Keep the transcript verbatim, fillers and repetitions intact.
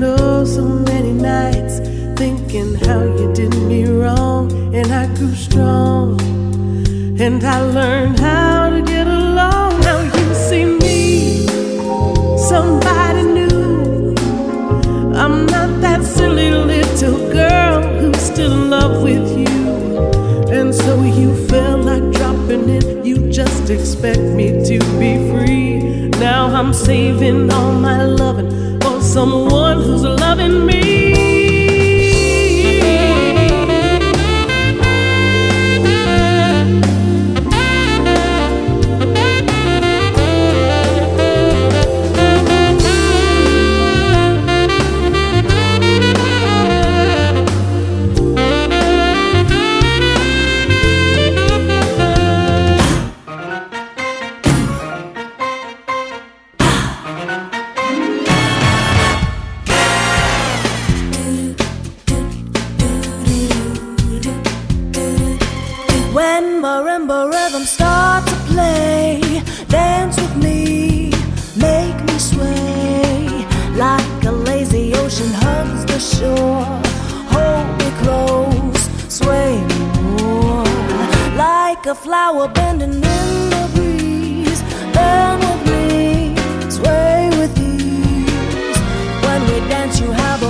know so many nights thinking how you did me wrong, and I grew strong, and I learned how to get along. Now you see me, somebody new. I'm not that silly little girl who's still in love with you. And so you felt like dropping it. You just expect me to be free. Now I'm saving all my loving for someone who's loving me. When marimba rhythms start to play, dance with me, make me sway. Like a lazy ocean hugs the shore, hold me close, sway me more. Like a flower bending in the breeze, bend with me, sway with ease. When we dance you have